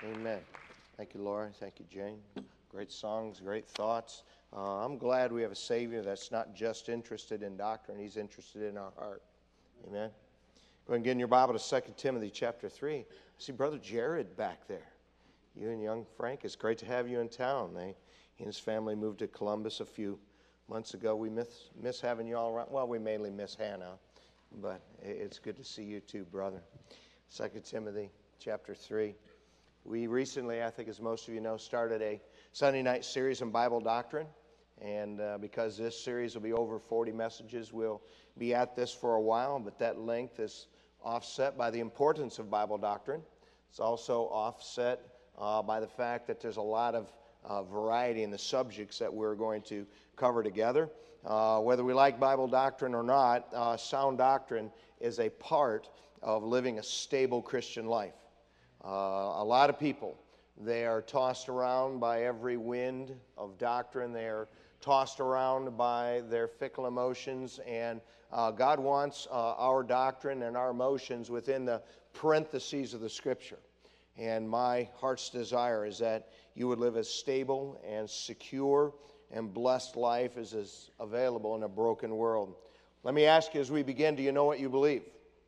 Amen. Thank you, Laura. Thank you, Jane. Great songs, great thoughts. I'm glad we have a Savior that's not just interested in doctrine, He's interested in our heart. Amen. Go ahead and get in your Bible to 2 Timothy chapter 3. I see Brother Jared back there. You and young Frank, it's great to have you in town. He and his family moved to Columbus a few months ago. We miss having you all around. Well, we mainly miss Hannah, but it's good to see you too, brother. 2 Timothy chapter 3. We recently, I think as most of you know, started a Sunday night series on Bible doctrine. And because this series will be over 40 messages, we'll be at this for a while. But that length is offset by the importance of Bible doctrine. It's also offset by the fact that there's a lot of variety in the subjects that we're going to cover together. Whether we like Bible doctrine or not, sound doctrine is a part of living a stable Christian life. A lot of people, they are tossed around by every wind of doctrine. They are tossed around by their fickle emotions, and God wants our doctrine and our emotions within the parentheses of the Scripture. And my heart's desire is that you would live a stable and secure and blessed life as is available in a broken world. Let me ask you as we begin, do you know what you believe?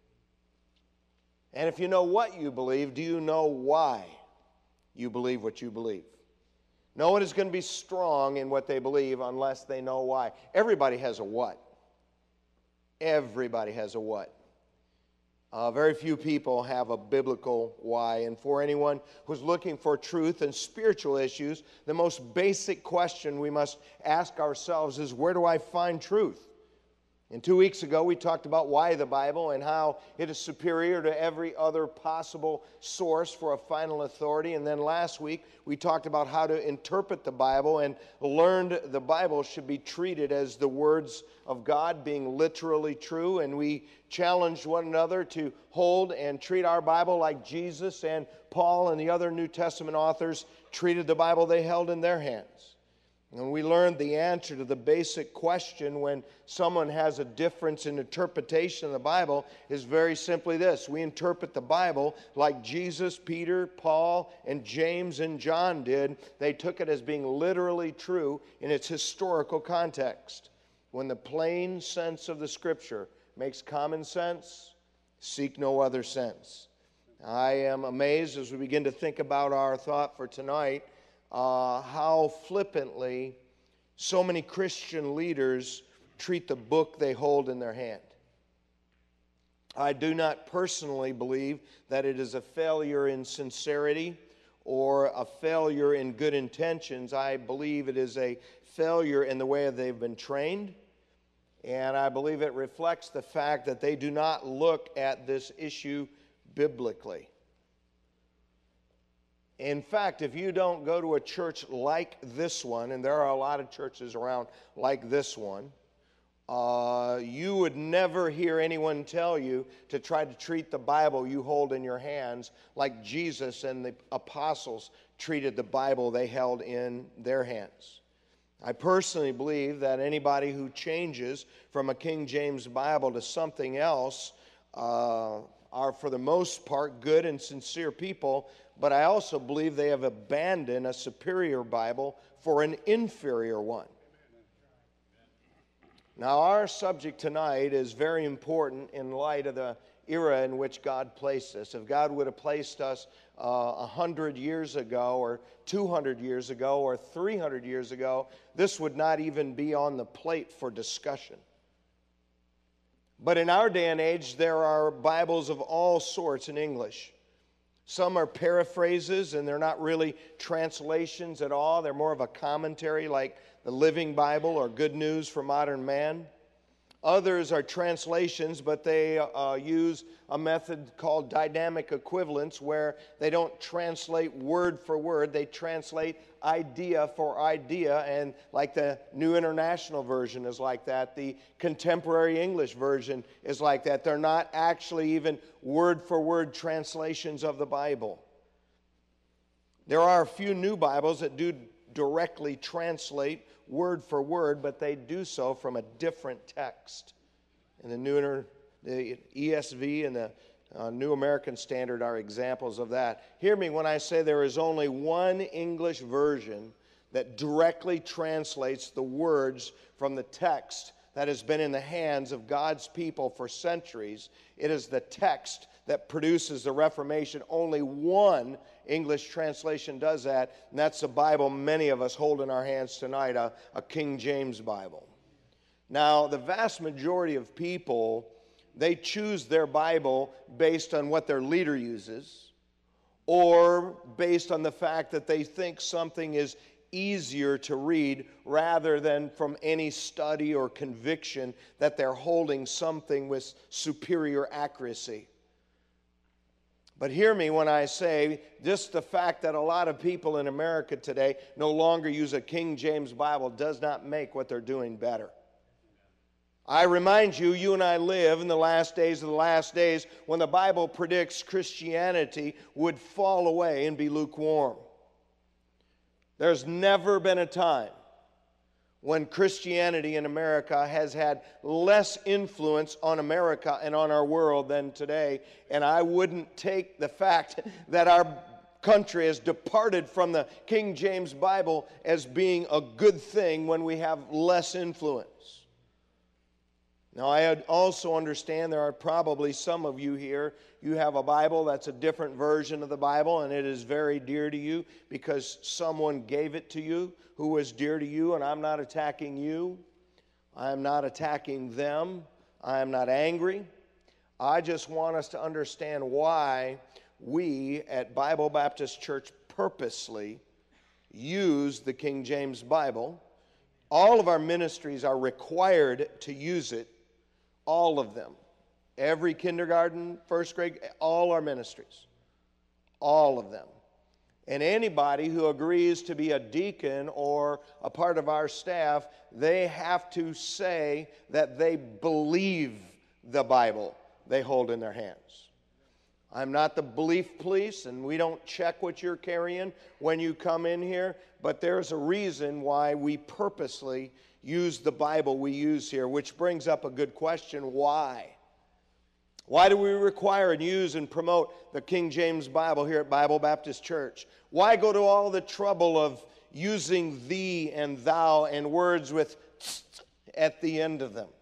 And if you know what you believe, do you know why you believe what you believe? No one is going to be strong in what they believe unless they know why. Everybody has a what. Everybody has a what. Very few people have a biblical why. And for anyone who's looking for truth and spiritual issues, the most basic question we must ask ourselves is, where do I find truth? And 2 weeks ago, we talked about why the Bible and how it is superior to every other possible source for a final authority. And then last week, we talked about how to interpret the Bible and learned the Bible should be treated as the words of God, being literally true. And we challenged one another to hold and treat our Bible like Jesus and Paul and the other New Testament authors treated the Bible they held in their hands. And we learned the answer to the basic question when someone has a difference in interpretation of the Bible is very simply this. We interpret the Bible like Jesus, Peter, Paul, and James and John did. They took it as being literally true in its historical context. When the plain sense of the Scripture makes common sense, seek no other sense. I am amazed as we begin to think about our thought for tonight how flippantly so many Christian leaders treat the book they hold in their hand. I do not personally believe that it is a failure in sincerity or a failure in good intentions. I believe it is a failure in the way they've been trained, and I believe it reflects the fact that they do not look at this issue biblically. In fact, if you don't go to a church like this one, and there are a lot of churches around like this one, you would never hear anyone tell you to try to treat the Bible you hold in your hands like Jesus and the apostles treated the Bible they held in their hands. I personally believe that anybody who changes from a King James Bible to something else are for the most part good and sincere people, but I also believe they have abandoned a superior Bible for an inferior one. Now, our subject tonight is very important in light of the era in which God placed us. If God would have placed us 100 years ago or 200 years ago or 300 years ago, this would not even be on the plate for discussion. But in our day and age, there are Bibles of all sorts in English. Some are paraphrases, and they're not really translations at all. They're more of a commentary like the Living Bible or Good News for Modern Man. Others are translations, but they use a method called dynamic equivalence, where they don't translate word for word. They translate idea for idea, and like the New International Version is like that. The Contemporary English Version is like that. They're not actually even word for word translations of the Bible. There are a few new Bibles that do directly translate word for word, but they do so from a different text. In the ESV and the New American Standard are examples of that. Hear me when I say there is only one English version that directly translates the words from the text that has been in the hands of God's people for centuries. It is the text that produces the Reformation. Only one English translation does that, and that's the Bible many of us hold in our hands tonight, a King James Bible. Now, the vast majority of people, they choose their Bible based on what their leader uses, or based on the fact that they think something is easier to read rather than from any study or conviction that they're holding something with superior accuracy. But hear me when I say just the fact that a lot of people in America today no longer use a King James Bible does not make what they're doing better. I remind you, you and I live in the last days of the last days when the Bible predicts Christianity would fall away and be lukewarm. There's never been a time when Christianity in America has had less influence on America and on our world than today. And I wouldn't take the fact that our country has departed from the King James Bible as being a good thing when we have less influence. Now, I also understand there are probably some of you here, you have a Bible that's a different version of the Bible, and it is very dear to you because someone gave it to you who was dear to you, and I'm not attacking you. I'm not attacking them. I am not angry. I just want us to understand why we at Bible Baptist Church purposely use the King James Bible. All of our ministries are required to use it. All of them. Every kindergarten, first grade, all our ministries. All of them. And anybody who agrees to be a deacon or a part of our staff, they have to say that they believe the Bible they hold in their hands. I'm not the belief police, and we don't check what you're carrying when you come in here, but there's a reason why we purposely use the Bible we use here, which brings up a good question. Why? Why do we require and use and promote the King James Bible here at Bible Baptist Church? Why go to all the trouble of using thee and thou and words with at the end of them?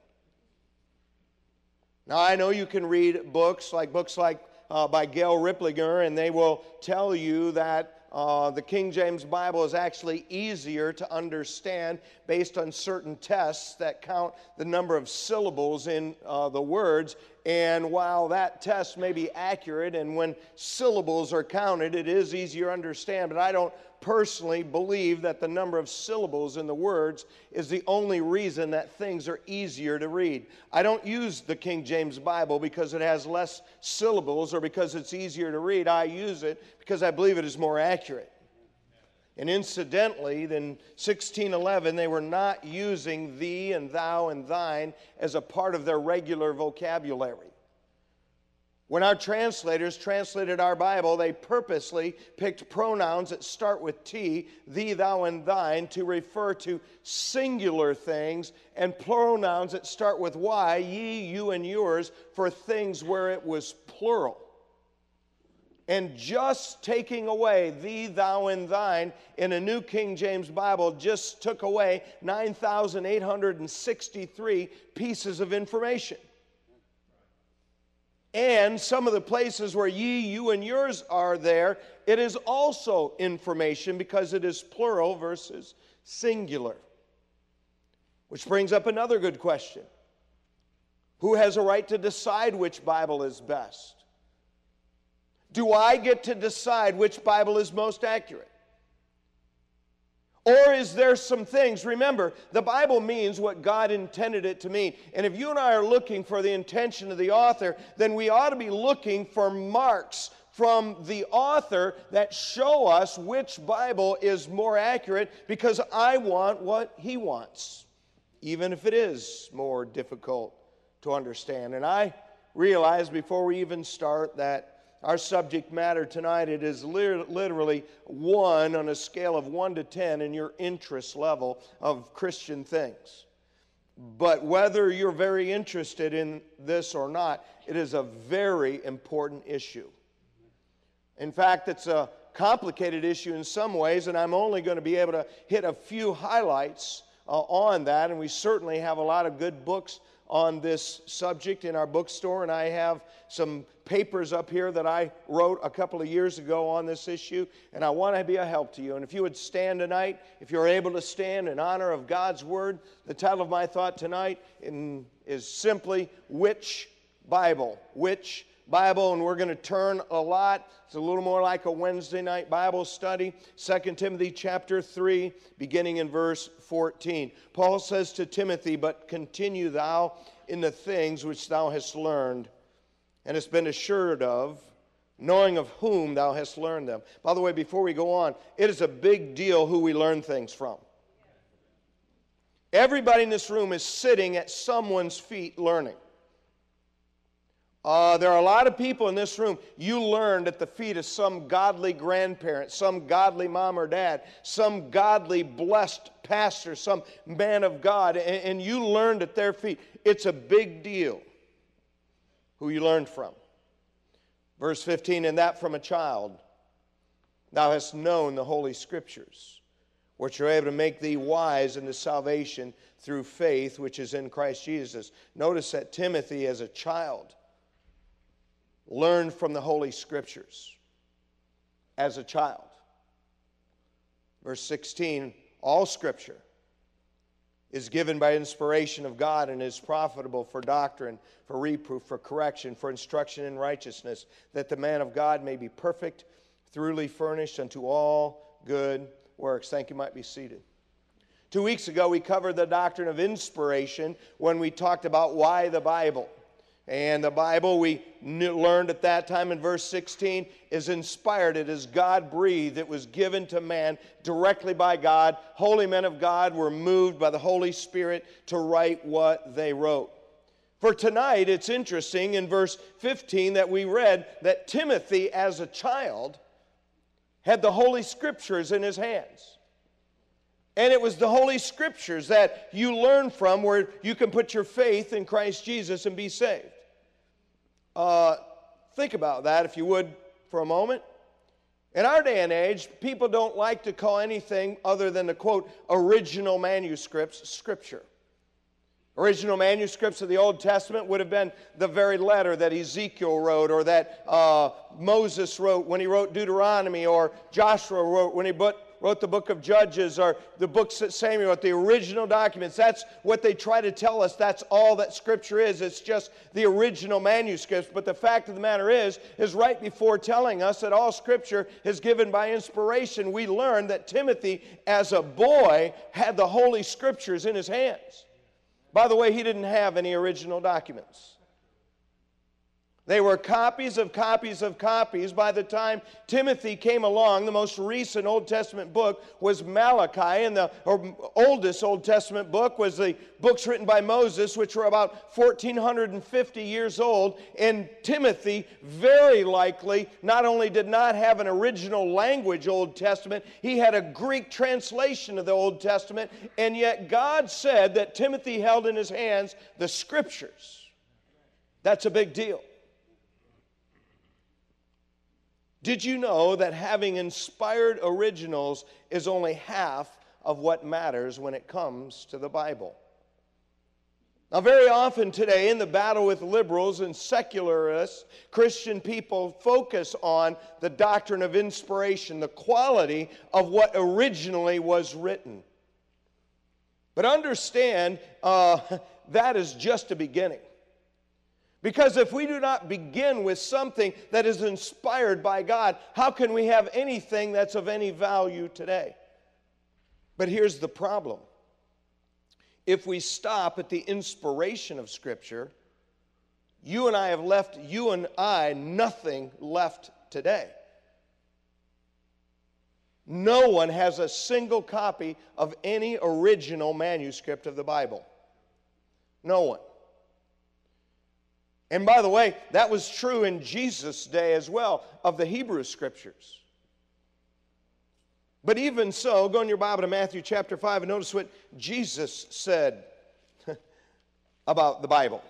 Now, I know you can read books like by Gail Riplinger, and they will tell you that the King James Bible is actually easier to understand based on certain tests that count the number of syllables in the words. And while that test may be accurate, and when syllables are counted, it is easier to understand. But I don't personally believe that the number of syllables in the words is the only reason that things are easier to read. I don't use the King James Bible because it has less syllables or because it's easier to read. I use it because I believe it is more accurate. And incidentally, in 1611, they were not using thee and thou and thine as a part of their regular vocabulary. When our translators translated our Bible, they purposely picked pronouns that start with T, thee, thou, and thine, to refer to singular things, and pronouns that start with Y, ye, you, and yours, for things where it was plural. And just taking away thee, thou, and thine in a New King James Bible just took away 9,863 pieces of information. And some of the places where ye, you, and yours are there, it is also information because it is plural versus singular. Which brings up another good question. Who has a right to decide which Bible is best? Do I get to decide which Bible is most accurate? Or is there some things, remember, the Bible means what God intended it to mean. And if you and I are looking for the intention of the author, then we ought to be looking for marks from the author that show us which Bible is more accurate, because I want what he wants, even if it is more difficult to understand. And I realize before we even start that our subject matter tonight, it is literally 1 on a scale of 1 to 10 in your interest level of Christian things. But whether you're very interested in this or not, it is a very important issue. In fact, it's a complicated issue in some ways, and I'm only going to be able to hit a few highlights on that. And we certainly have a lot of good books on this subject in our bookstore, and I have some papers up here that I wrote a couple of years ago on this issue, and I want to be a help to you. And if you would stand tonight, if you're able to stand in honor of God's Word, the title of my thought tonight is simply, Which Bible? Which Bible? And we're going to turn a lot. It's a little more like a Wednesday night Bible study. 2 Timothy chapter 3, beginning in verse 14. Paul says to Timothy, "But continue thou in the things which thou hast learned, and hast been assured of, knowing of whom thou hast learned them." By the way, before we go on, it is a big deal who we learn things from. Everybody in this room is sitting at someone's feet learning. There are a lot of people in this room, you learned at the feet of some godly grandparent, some godly mom or dad, some godly blessed pastor, some man of God, and you learned at their feet. It's a big deal who you learned from. Verse 15, "And that from a child thou hast known the Holy Scriptures, which are able to make thee wise unto salvation through faith which is in Christ Jesus." Notice that Timothy, as a child, learned from the Holy Scriptures as a child. Verse 16, "All Scripture is given by inspiration of God and is profitable for doctrine, for reproof, for correction, for instruction in righteousness, that the man of God may be perfect, thoroughly furnished unto all good works." Thank you. Might be seated. 2 weeks ago, we covered the doctrine of inspiration when we talked about why the Bible. And the Bible, we learned at that time in verse 16, is inspired. It is God-breathed. It was given to man directly by God. Holy men of God were moved by the Holy Spirit to write what they wrote. For tonight, it's interesting in verse 15 that we read that Timothy, as a child, had the Holy Scriptures in his hands. And it was the Holy Scriptures that you learn from where you can put your faith in Christ Jesus and be saved. Think about that, if you would, for a moment. In our day and age, people don't like to call anything other than the, quote, original manuscripts Scripture. Original manuscripts of the Old Testament would have been the very letter that Ezekiel wrote, or that Moses wrote when he wrote Deuteronomy, or Joshua wrote when he wrote the book of Judges, or the books that Samuel wrote, the original documents. That's what they try to tell us. That's all that Scripture is. It's just the original manuscripts. But the fact of the matter is right before telling us that all Scripture is given by inspiration, we learned that Timothy, as a boy, had the Holy Scriptures in his hands. By the way, he didn't have any original documents. They were copies of copies of copies. By the time Timothy came along, the most recent Old Testament book was Malachi, and the oldest Old Testament book was the books written by Moses, which were about 1,450 years old. And Timothy, very likely, not only did not have an original language Old Testament, he had a Greek translation of the Old Testament, and yet God said that Timothy held in his hands the Scriptures. That's a big deal. Did you know that having inspired originals is only half of what matters when it comes to the Bible? Now, very often today in the battle with liberals and secularists, Christian people focus on the doctrine of inspiration, the quality of what originally was written. But understand, that is just a beginning. Because if we do not begin with something that is inspired by God, how can we have anything that's of any value today? But here's the problem. If we stop at the inspiration of Scripture, you and I have left, nothing left today. No one has a single copy of any original manuscript of the Bible. No one. And by the way, that was true in Jesus' day as well, of the Hebrew Scriptures. But even so, go in your Bible to Matthew chapter 5 and notice what Jesus said. about the Bible.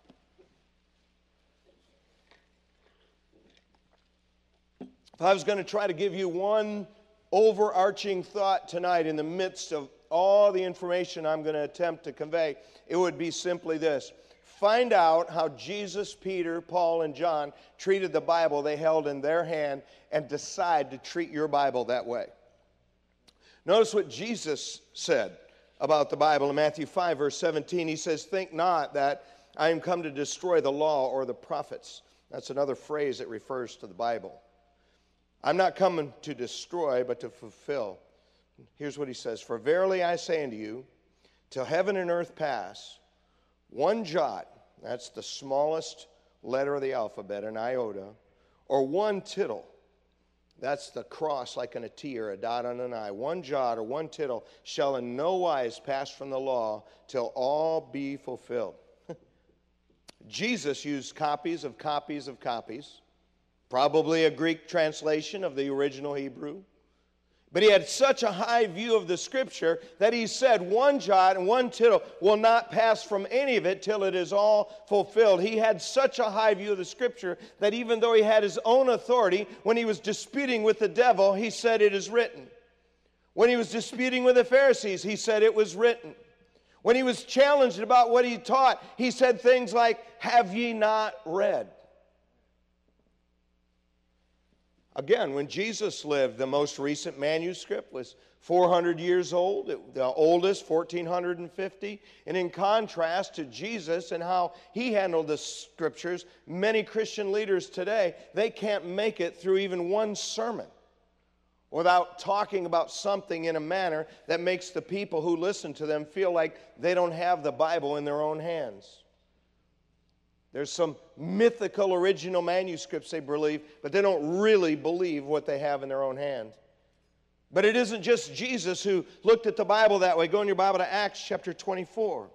If I was going to try to give you one overarching thought tonight in the midst of all the information I'm going to attempt to convey, it would be simply this. Find out how Jesus, Peter, Paul, and John treated the Bible they held in their hand and decide to treat your Bible that way. Notice what Jesus said about the Bible in Matthew 5, verse 17. He says, "Think not that I am come to destroy the law or the prophets." That's another phrase that refers to the Bible. I'm not coming to destroy, but to fulfill. Here's what he says. "For verily I say unto you, till heaven and earth pass, one jot," that's the smallest letter of the alphabet, an iota, "or one tittle," that's the cross like in a T or a dot on an I, "one jot or one tittle shall in no wise pass from the law till all be fulfilled." Jesus used copies of copies of copies. Probably a Greek translation of the original Hebrew. But he had such a high view of the Scripture that he said one jot and one tittle will not pass from any of it till it is all fulfilled. He had such a high view of the Scripture that even though he had his own authority, when he was disputing with the devil, he said, "It is written." When he was disputing with the Pharisees, he said, "It was written." When he was challenged about what he taught, he said things like, "Have ye not read?" Again, when Jesus lived, the most recent manuscript was 400 years old, the oldest 1450. And in contrast to Jesus and how he handled the Scriptures, many Christian leaders today, they can't make it through even one sermon without talking about something in a manner that makes the people who listen to them feel like they don't have the Bible in their own hands. There's some mythical original manuscripts they believe, but they don't really believe what they have in their own hand. But it isn't just Jesus who looked at the Bible that way. Go in your Bible to Acts chapter 24.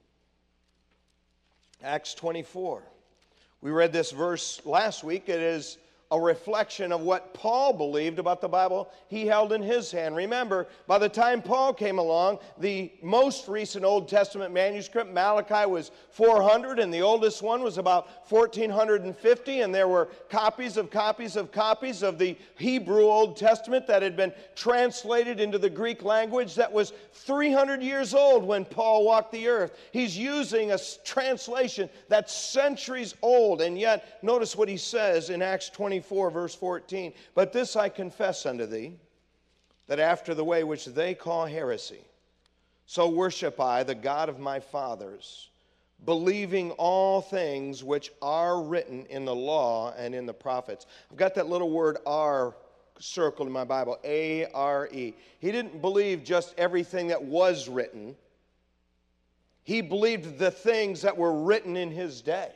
Acts 24. We read this verse last week. It is a reflection of what Paul believed about the Bible he held in his hand. Remember, by the time Paul came along, the most recent Old Testament manuscript, Malachi, was 400, and the oldest one was about 1450, and there were copies of copies of copies of the Hebrew Old Testament that had been translated into the Greek language that was 300 years old when Paul walked the earth. He's using a translation that's centuries old, and yet notice what he says in Acts 24, verse 14. "But this I confess unto thee, that after the way which they call heresy, so worship I the God of my fathers, believing all things which are written in the law and in the prophets." I've got that little word "are" circled in my Bible, A-R-E. He didn't believe just everything that was written. He believed the things that were written in his day.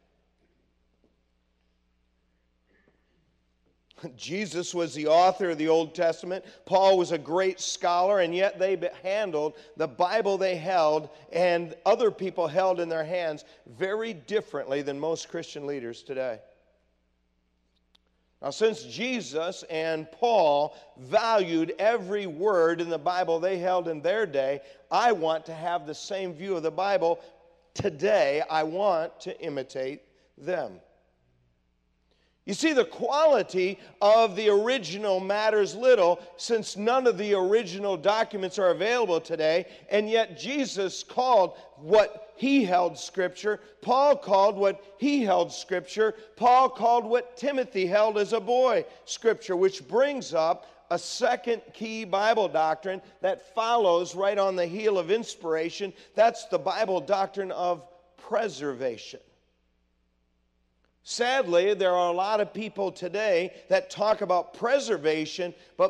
Jesus was the author of the Old Testament. Paul was a great scholar, and yet they handled the Bible they held and other people held in their hands very differently than most Christian leaders today. Now, since Jesus and Paul valued every word in the Bible they held in their day, I want to have the same view of the Bible today. I want to imitate them. You see, the quality of the original matters little, since none of the original documents are available today, and yet Jesus called what he held Scripture. Paul called what he held Scripture. Paul called what Timothy held as a boy Scripture, which brings up a second key Bible doctrine that follows right on the heel of inspiration. That's the Bible doctrine of preservation. Sadly, there are a lot of people today that talk about preservation, but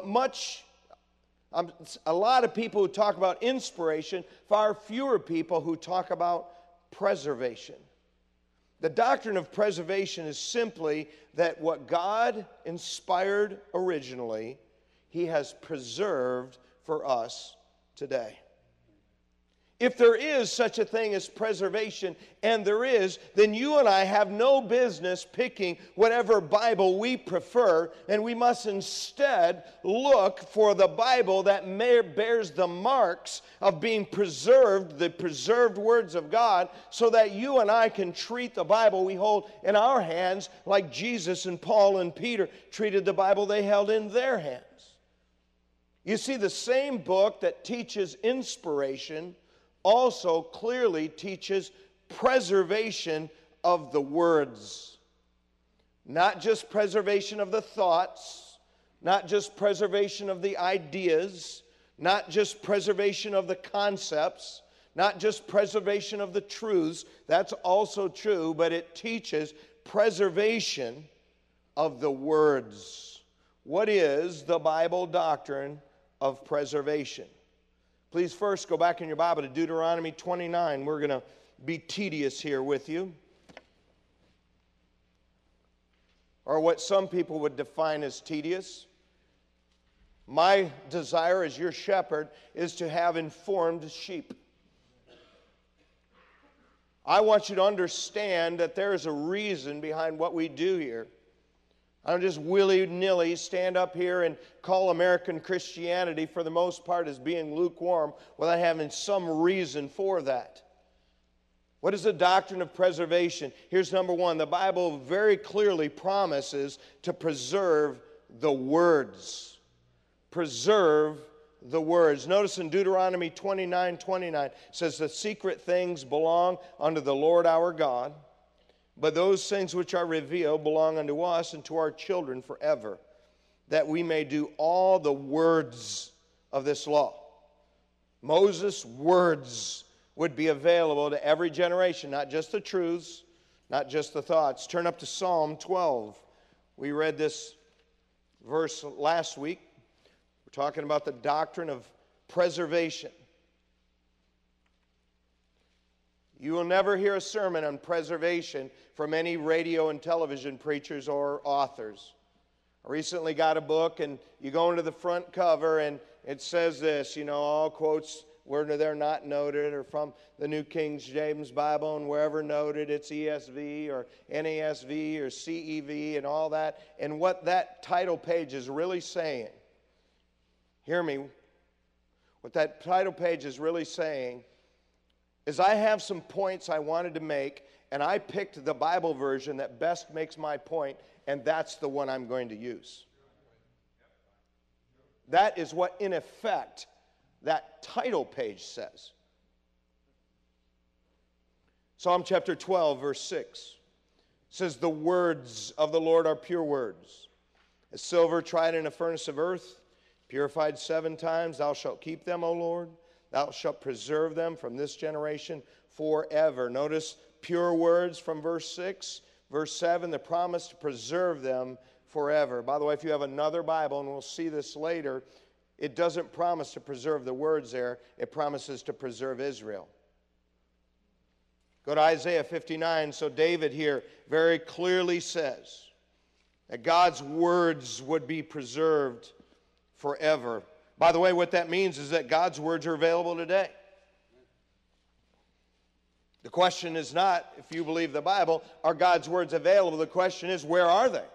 a lot of people who talk about inspiration, far fewer people who talk about preservation. The doctrine of preservation is simply that what God inspired originally, He has preserved for us today. If there is such a thing as preservation, and there is, then you and I have no business picking whatever Bible we prefer, and we must instead look for the Bible that bears the marks of being preserved, the preserved words of God, so that you and I can treat the Bible we hold in our hands like Jesus and Paul and Peter treated the Bible they held in their hands. You see, the same book that teaches inspiration also clearly teaches preservation of the words. Not just preservation of the thoughts, not just preservation of the ideas, not just preservation of the concepts, not just preservation of the truths. That's also true, but it teaches preservation of the words. What is the Bible doctrine of preservation? Please first go back in your Bible to Deuteronomy 29. We're going to be tedious here with you. Or what some people would define as tedious. My desire as your shepherd is to have informed sheep. I want you to understand that there is a reason behind what we do here. I don't just willy-nilly stand up here and call American Christianity, for the most part, as being lukewarm without having some reason for that. What is the doctrine of preservation? Here's number one. The Bible very clearly promises to preserve the words. Preserve the words. Notice in Deuteronomy 29:29, it says, "The secret things belong unto the Lord our God, but those things which are revealed belong unto us and to our children forever, that we may do all the words of this law." Moses' words would be available to every generation, not just the truths, not just the thoughts. Turn up to Psalm 12. We read this verse last week. We're talking about the doctrine of preservation. You will never hear a sermon on preservation from any radio and television preachers or authors. I recently got a book, and you go into the front cover, and it says this, all quotes where they're not noted, or from the New King James Bible, and wherever noted, it's ESV or NASV or CEV and all that. And what that title page is really saying, hear me, what that title page is really saying is I have some points I wanted to make, and I picked the Bible version that best makes my point, and that's the one I'm going to use. That is what, in effect, that title page says. Psalm chapter 12, verse 6 says, "The words of the Lord are pure words. As silver tried in a furnace of earth, purified 7 times, thou shalt keep them, O Lord. Thou shalt preserve them from this generation forever." Notice pure words from verse 6. Verse 7, the promise to preserve them forever. By the way, if you have another Bible, and we'll see this later, it doesn't promise to preserve the words there. It promises to preserve Israel. Go to Isaiah 59. So David here very clearly says that God's words would be preserved forever. By the way, what that means is that God's words are available today. The question is not, if you believe the Bible, are God's words available? The question is, where are they?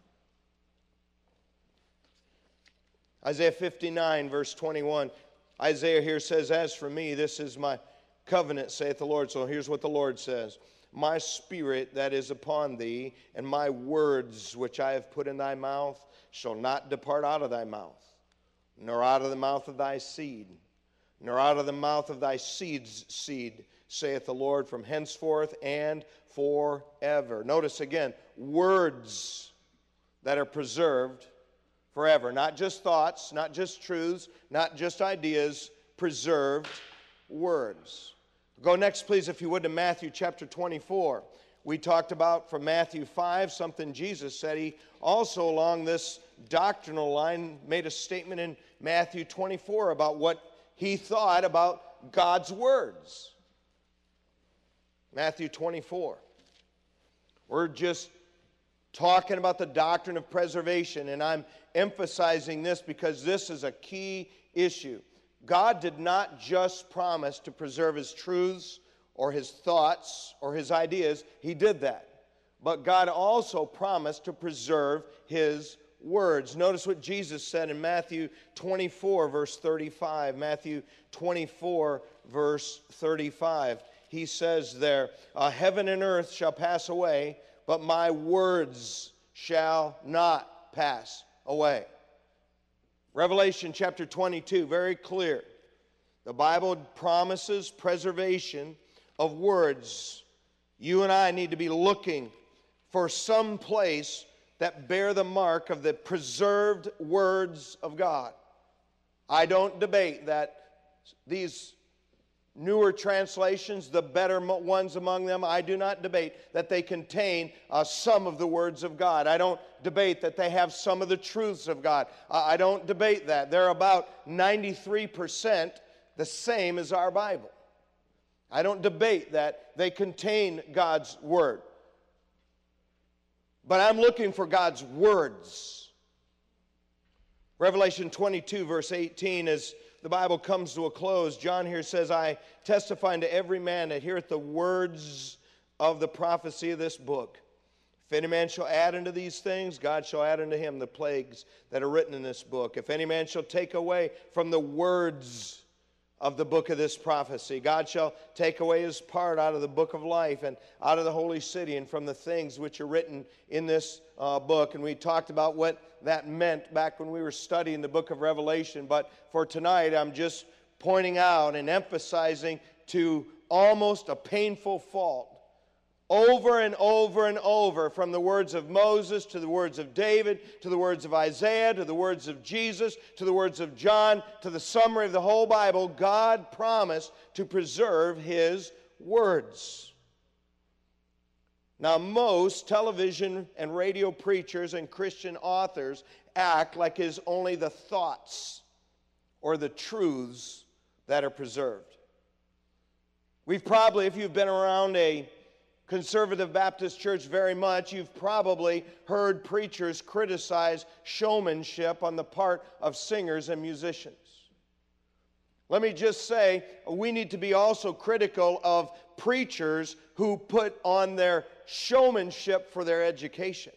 Isaiah 59, verse 21. Isaiah here says, "As for me, this is my covenant, saith the Lord." So here's what the Lord says. "My spirit that is upon thee, and my words which I have put in thy mouth, shall not depart out of thy mouth, nor out of the mouth of thy seed, nor out of the mouth of thy seed's seed, saith the Lord, from henceforth and forever." Notice again, words that are preserved forever. Not just thoughts, not just truths, not just ideas, preserved words. Go next, please, if you would, to Matthew chapter 24. We talked about from Matthew 5, something Jesus said. He also, along this doctrinal line, made a statement in Matthew 24 about what he thought about God's words. Matthew 24. We're just talking about the doctrine of preservation, and I'm emphasizing this because this is a key issue. God did not just promise to preserve His truths or His thoughts or His ideas. He did that. But God also promised to preserve His words. Notice what Jesus said in Matthew 24, verse 35. Matthew 24, verse 35. He says there, heaven and earth shall pass away, but my words shall not pass away. Revelation chapter 22, very clear. The Bible promises preservation of words. You and I need to be looking for some place that bear the mark of the preserved words of God. I don't debate that these newer translations, the better ones among them, I do not debate that they contain some of the words of God. I don't debate that they have some of the truths of God. I don't debate that. They're about 93% the same as our Bible. I don't debate that they contain God's Word. But I'm looking for God's words. Revelation 22, verse 18, as the Bible comes to a close, John here says, I testify unto every man that heareth the words of the prophecy of this book. If any man shall add unto these things, God shall add unto him the plagues that are written in this book. If any man shall take away from the words of the book of this prophecy, God shall take away his part out of the book of life and out of the holy city and from the things which are written in this book. And we talked about what that meant back when we were studying the book of Revelation. But for tonight, I'm just pointing out and emphasizing to almost a painful fault, over and over and over, from the words of Moses to the words of David, to the words of Isaiah, to the words of Jesus, to the words of John, to the summary of the whole Bible, God promised to preserve His words. Now, most television and radio preachers and Christian authors act like it's only the thoughts or the truths that are preserved. We've probably, if you've been around a Conservative Baptist church very much, you've probably heard preachers criticize showmanship on the part of singers and musicians. Let me just say, we need to be also critical of preachers who put on their showmanship for their education.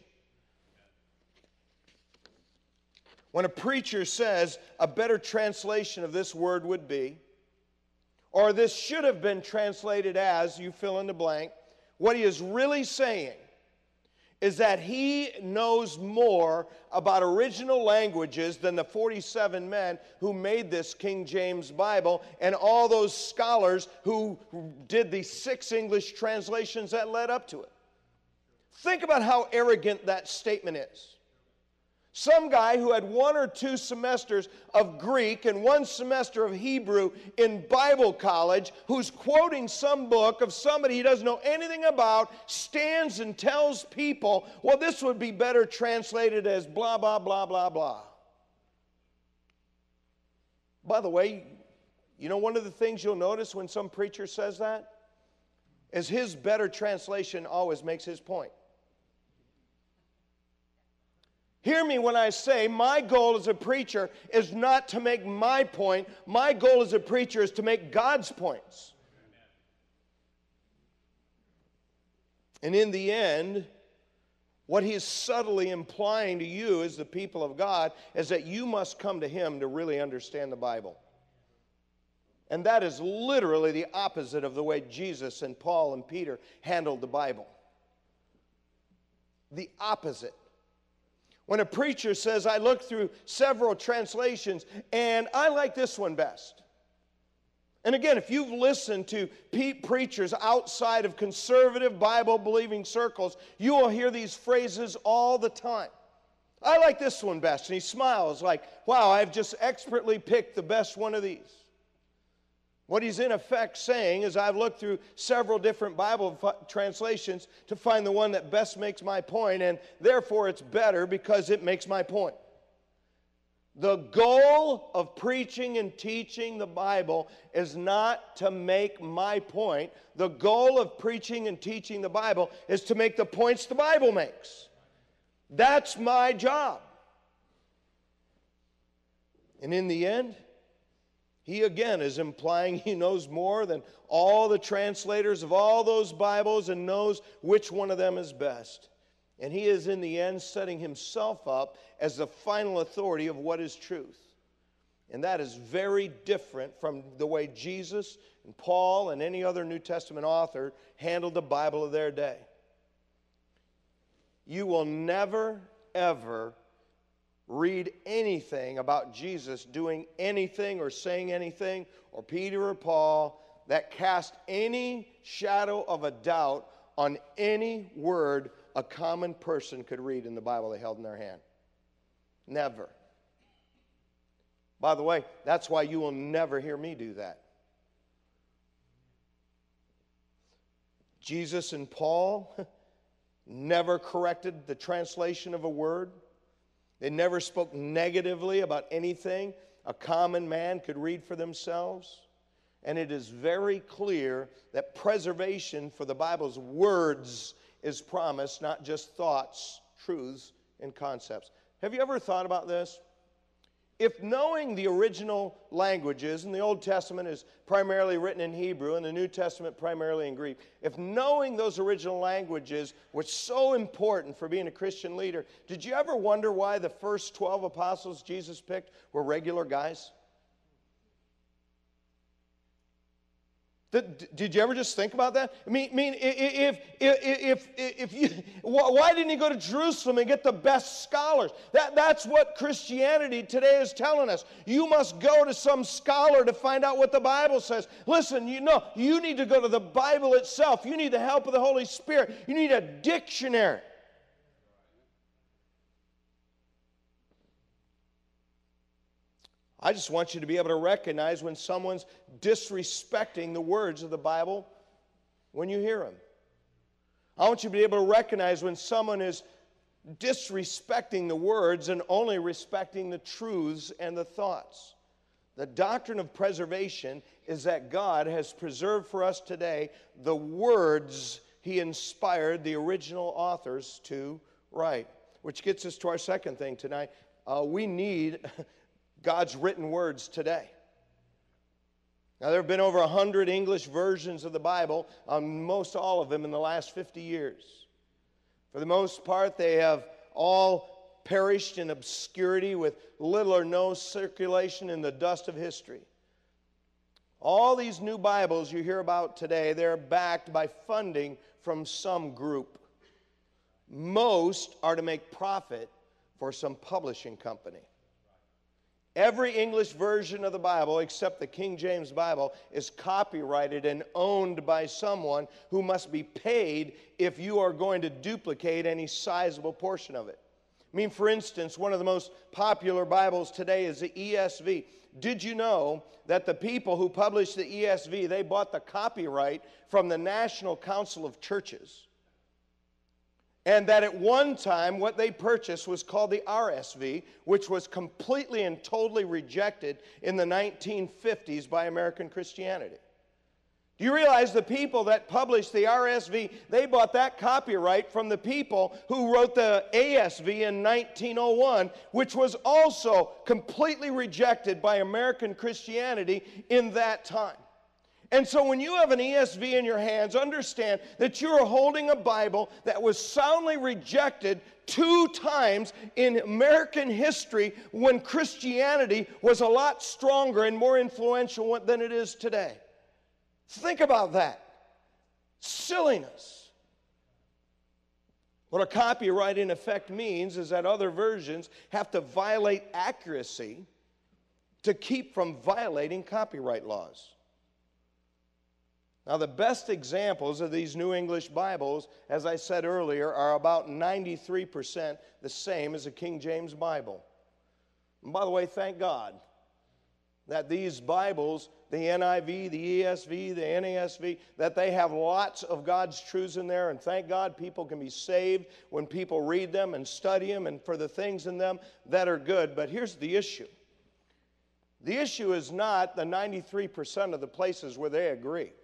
When a preacher says a better translation of this word would be, or this should have been translated as, you fill in the blank, what he is really saying is that he knows more about original languages than the 47 men who made this King James Bible and all those scholars who did the 6 English translations that led up to it. Think about how arrogant that statement is. Some guy who had 1 or 2 semesters of Greek and 1 semester of Hebrew in Bible college, who's quoting some book of somebody he doesn't know anything about, stands and tells people, well, this would be better translated as blah, blah, blah, blah, blah. By the way, you know one of the things you'll notice when some preacher says that is his better translation always makes his point. Hear me when I say my goal as a preacher is not to make my point. My goal as a preacher is to make God's points. And in the end, what he's subtly implying to you as the people of God is that you must come to him to really understand the Bible. And that is literally the opposite of the way Jesus and Paul and Peter handled the Bible. The opposite. When a preacher says, I looked through several translations and I like this one best. And again, if you've listened to preachers outside of conservative Bible-believing circles, you will hear these phrases all the time. I like this one best. And he smiles like, wow, I've just expertly picked the best one of these. What he's in effect saying is I've looked through several different Bible translations to find the one that best makes my point, and therefore it's better because it makes my point. The goal of preaching and teaching the Bible is not to make my point. The goal of preaching and teaching the Bible is to make the points the Bible makes. That's my job. And in the end, He again is implying he knows more than all the translators of all those Bibles and knows which one of them is best. And he is in the end setting himself up as the final authority of what is truth. And that is very different from the way Jesus and Paul and any other New Testament author handled the Bible of their day. You will never, ever read anything about Jesus doing anything or saying anything, or Peter or Paul, that cast any shadow of a doubt on any word a common person could read in the Bible they held in their hand. Never. By the way, that's why you will never hear me do that. Jesus and Paul never corrected the translation of a word. They never spoke negatively about anything a common man could read for themselves. And it is very clear that preservation for the Bible's words is promised, not just thoughts, truths, and concepts. Have you ever thought about this? If knowing the original languages, and the Old Testament is primarily written in Hebrew and the New Testament primarily in Greek, if knowing those original languages was so important for being a Christian leader, did you ever wonder why the first 12 apostles Jesus picked were regular guys? Did you ever just think about that? I mean, if you, why didn't he go to Jerusalem and get the best scholars? That's what Christianity today is telling us. You must go to some scholar to find out what the Bible says. Listen, you need to go to the Bible itself. You need the help of the Holy Spirit. You need a dictionary. I just want you to be able to recognize when someone's disrespecting the words of the Bible when you hear them. I want you to be able to recognize when someone is disrespecting the words and only respecting the truths and the thoughts. The doctrine of preservation is that God has preserved for us today the words He inspired the original authors to write. Which gets us to our second thing tonight. We need God's written words today. Now, there have been over 100 English versions of the Bible, most all of them in the last 50 years. For the most part, they have all perished in obscurity with little or no circulation in the dust of history. All these new Bibles you hear about today, they're backed by funding from some group. Most are to make profit for some publishing company. Every English version of the Bible, except the King James Bible, is copyrighted and owned by someone who must be paid if you are going to duplicate any sizable portion of it. I mean, for instance, one of the most popular Bibles today is the ESV. Did you know that the people who published the ESV, they bought the copyright from the National Council of Churches? And that at one time, what they purchased was called the RSV, which was completely and totally rejected in the 1950s by American Christianity. Do you realize the people that published the RSV, they bought that copyright from the people who wrote the ASV in 1901, which was also completely rejected by American Christianity in that time. And so when you have an ESV in your hands, understand that you are holding a Bible that was soundly rejected 2 times in American history when Christianity was a lot stronger and more influential than it is today. Think about that. Silliness. What a copyright in effect means is that other versions have to violate accuracy to keep from violating copyright laws. Now, the best examples of these New English Bibles, as I said earlier, are about 93% the same as a King James Bible. And by the way, thank God that these Bibles, the NIV, the ESV, the NASV, that they have lots of God's truths in there, and thank God people can be saved when people read them and study them and for the things in them that are good. But here's the issue. The issue is not the 93% of the places where they agree.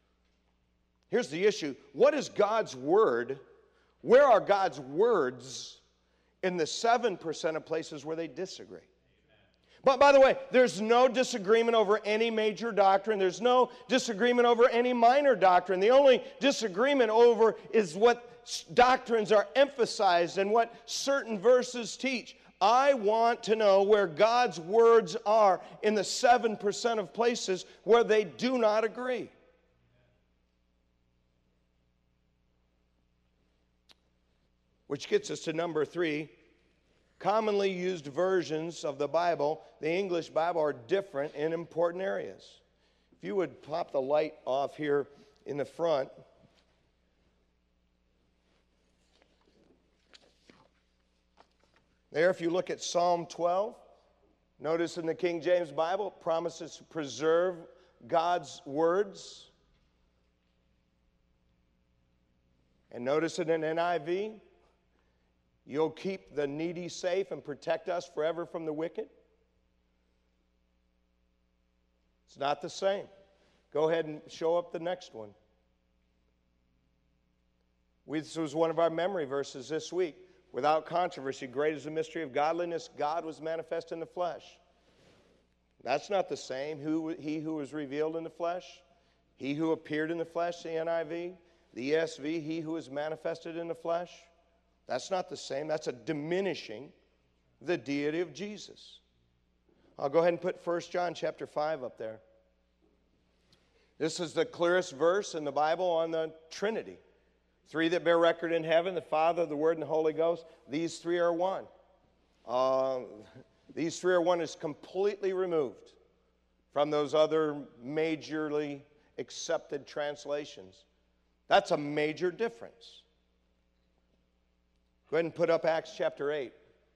Here's the issue. What is God's word? Where are God's words in the 7% of places where they disagree? But by the way, there's no disagreement over any major doctrine. There's no disagreement over any minor doctrine. The only disagreement over is what doctrines are emphasized and what certain verses teach. I want to know where God's words are in the 7% of places where they do not agree. Which gets us to number 3. Commonly used versions of the Bible, the English Bible, are different in important areas. If you would pop the light off here in the front. There, if you look at Psalm 12, notice in the King James Bible, it promises to preserve God's words. And notice it in NIV, you'll keep the needy safe and protect us forever from the wicked. It's not the same. Go ahead and show up the next one. This was one of our memory verses this week. Without controversy, great is the mystery of godliness. God was manifest in the flesh. That's not the same. He who was revealed in the flesh. He who appeared in the flesh, the NIV. The ESV, he who was manifested in the flesh. That's not the same. That's a diminishing the deity of Jesus. I'll go ahead and put 1 John chapter 5 up there. This is the clearest verse in the Bible on the Trinity. 3 that bear record in heaven, the Father, the Word, and the Holy Ghost. These 3 are one. These 3 are one is completely removed from those other majorly accepted translations. That's a major difference. Go ahead and put up Acts chapter 8.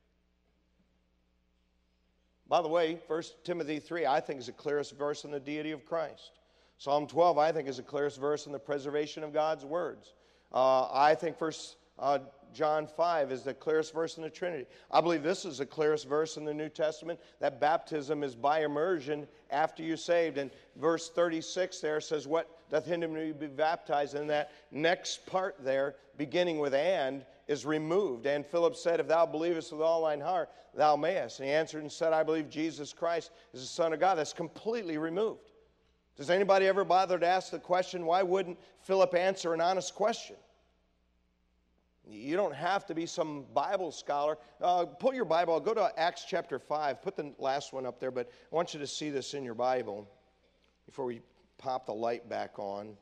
By the way, 1 Timothy 3, I think, is the clearest verse on the deity of Christ. Psalm 12, I think, is the clearest verse on the preservation of God's words. I think 1 John 5 is the clearest verse in the Trinity. I believe this is the clearest verse in the New Testament, that baptism is by immersion after you're saved. And verse 36 there says, what doth hinder me to be baptized? And that next part there, beginning with and, is removed. And Philip said, if thou believest with all thine heart, thou mayest. And he answered and said, I believe Jesus Christ is the Son of God. That's completely removed. Does anybody ever bother to ask the question, why wouldn't Philip answer an honest question? You don't have to be some Bible scholar. Pull your Bible. I'll go to Acts chapter 5. Put the last one up there, but I want you to see this in your Bible before we pop the light back on.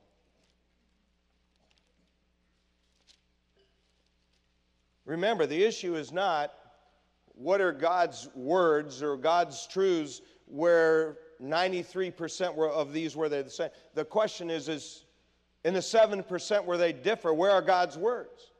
Remember, the issue is not what are God's words or God's truths where 93% of these were they the same. The question is in the 7% where they differ, where are God's words?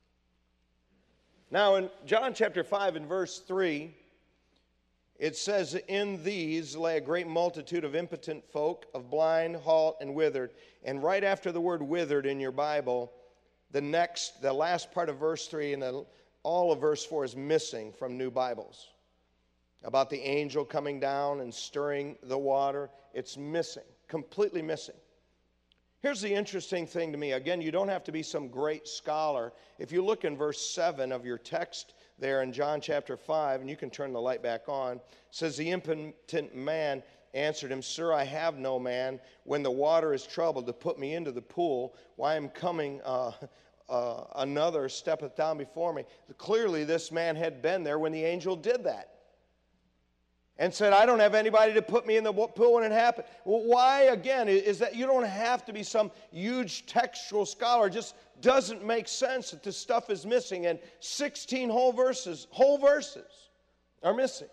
Now, in John chapter 5 and verse 3, it says, in these lay a great multitude of impotent folk, of blind, halt, and withered. And right after the word withered in your Bible, the last part of verse 3 and all of verse 4 is missing from new Bibles. About the angel coming down and stirring the water, it's missing, completely missing. Here's the interesting thing to me. Again, you don't have to be some great scholar. If you look in verse 7 of your text there in John chapter 5, and you can turn the light back on, it says, the impotent man answered him, Sir, I have no man when the water is troubled to put me into the pool. Why am coming another steppeth down before me? Clearly, this man had been there when the angel did that. And said, I don't have anybody to put me in the pool when it happened. Well, why, again, is that you don't have to be some huge textual scholar. It just doesn't make sense that this stuff is missing. And 16 whole verses are missing.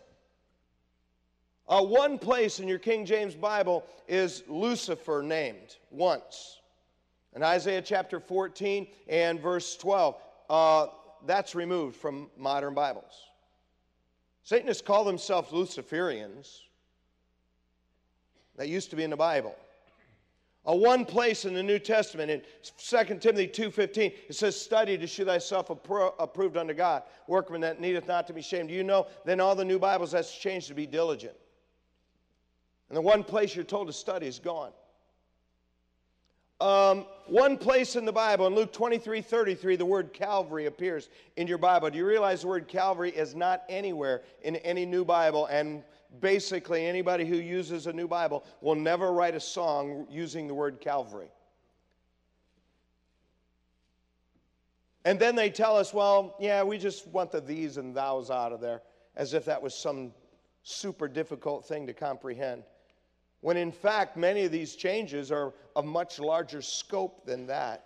One place in your King James Bible is Lucifer named once. In Isaiah chapter 14 and verse 12, that's removed from modern Bibles. Satanists call themselves Luciferians. That used to be in the Bible. One place in the New Testament, in 2 Timothy 2:15, it says, study to shew thyself approved unto God, workman that needeth not to be ashamed. Do you know, then all the new Bibles, that's changed to be diligent. And the one place you're told to study is gone. One place in the Bible, in Luke 23:33, the word Calvary appears in your Bible. Do you realize the word Calvary is not anywhere in any new Bible? And Basically, anybody who uses a new Bible will never write a song using the word Calvary. And then they tell us, well, yeah, we just want the these and thous out of there, as if that was some super difficult thing to comprehend. When in fact, many of these changes are of much larger scope than that.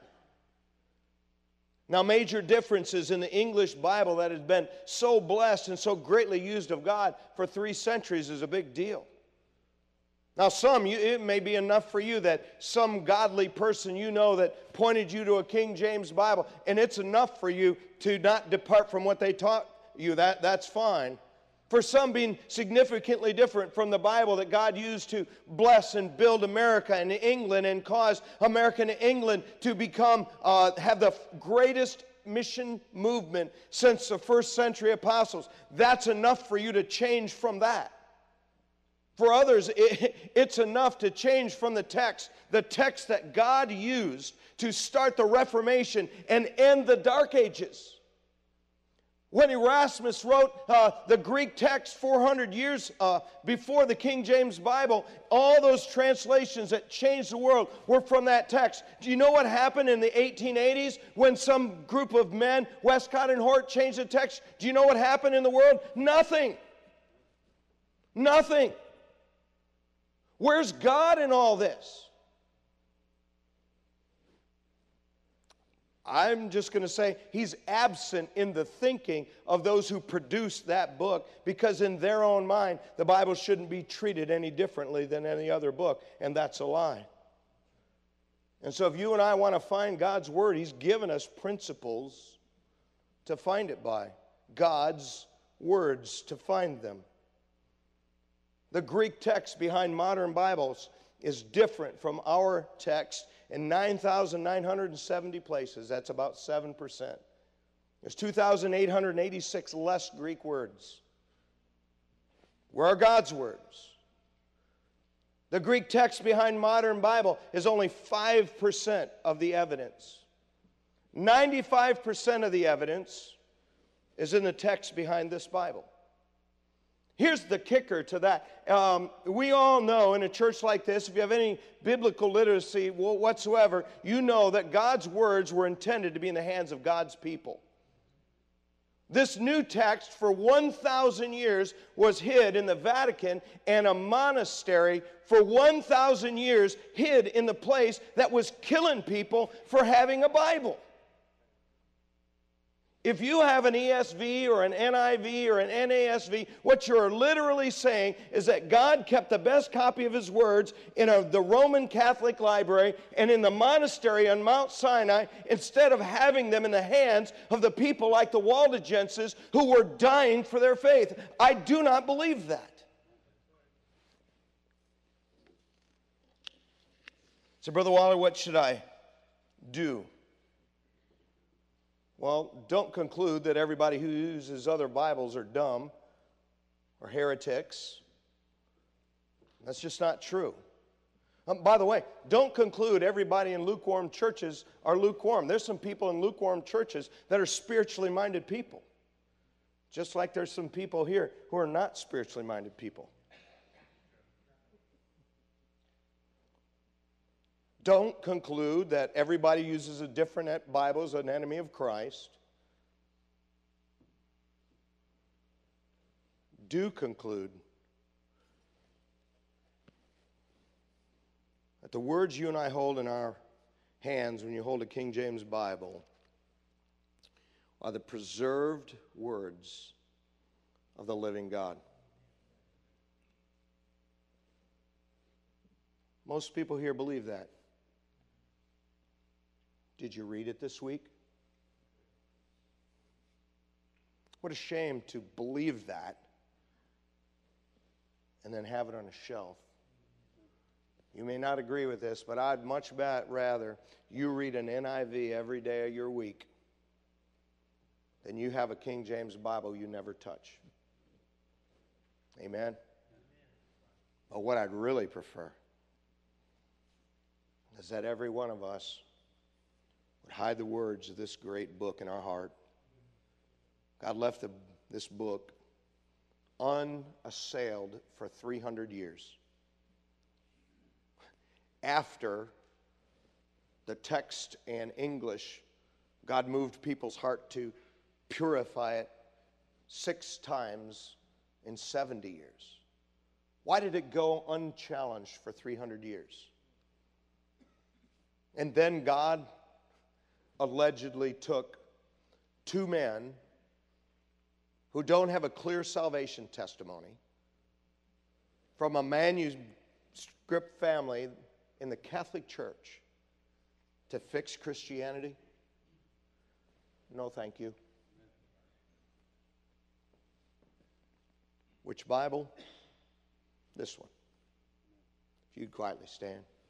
Now, major differences in the English Bible that has been so blessed and so greatly used of God for 3 centuries is a big deal. Now, it may be enough for you that some godly person you know that pointed you to a King James Bible, and it's enough for you to not depart from what they taught you. That's fine. For some, being significantly different from the Bible that God used to bless and build America and England and cause America and England to become, have the greatest mission movement since the first century apostles. That's enough for you to change from that. For others, it's enough to change from the text that God used to start the Reformation and end the Dark Ages. When Erasmus wrote the Greek text 400 years before the King James Bible, all those translations that changed the world were from that text. Do you know what happened in the 1880s when some group of men, Westcott and Hort, changed the text? Do you know what happened in the world? Nothing. Nothing. Where's God in all this? I'm just going to say he's absent in the thinking of those who produced that book, because in their own mind, the Bible shouldn't be treated any differently than any other book, and that's a lie. And so if you and I want to find God's Word, he's given us principles to find it by. God's words to find them. The Greek text behind modern Bibles is different from our text in 9,970 places. That's about 7%. There's 2,886 less Greek words. Where are God's words? The Greek text behind modern Bible is only 5% of the evidence. 95% of the evidence is in the text behind this Bible. Here's the kicker to that. We all know in a church like this, if you have any biblical literacy whatsoever, you know that God's words were intended to be in the hands of God's people. This new text for 1,000 years was hid in the Vatican, and a monastery for 1,000 years hid in the place that was killing people for having a Bible. If you have an ESV or an NIV or an NASV, what you're literally saying is that God kept the best copy of his words in the Roman Catholic library and in the monastery on Mount Sinai, instead of having them in the hands of the people like the Waldenses who were dying for their faith. I do not believe that. So, Brother Waller, what should I do? Well, don't conclude that everybody who uses other Bibles are dumb or heretics. That's just not true. By the way, don't conclude everybody in lukewarm churches are lukewarm. There's some people in lukewarm churches that are spiritually minded people. Just like there's some people here who are not spiritually minded people. Don't conclude that everybody uses a different Bible as an enemy of Christ. Do conclude that the words you and I hold in our hands when you hold a King James Bible are the preserved words of the living God. Most people here believe that. Did you read it this week? What a shame to believe that and then have it on a shelf. You may not agree with this, but I'd much rather you read an NIV every day of your week than you have a King James Bible you never touch. Amen? But what I'd really prefer is that every one of us would hide the words of this great book in our heart. God left this book unassailed for 300 years. After the text and English, God moved people's heart to purify it 6 times in 70 years. Why did it go unchallenged for 300 years? And then God allegedly took 2 men who don't have a clear salvation testimony from a manuscript family in the Catholic Church to fix Christianity? No, thank you. Which Bible? This one. If you'd quietly stand.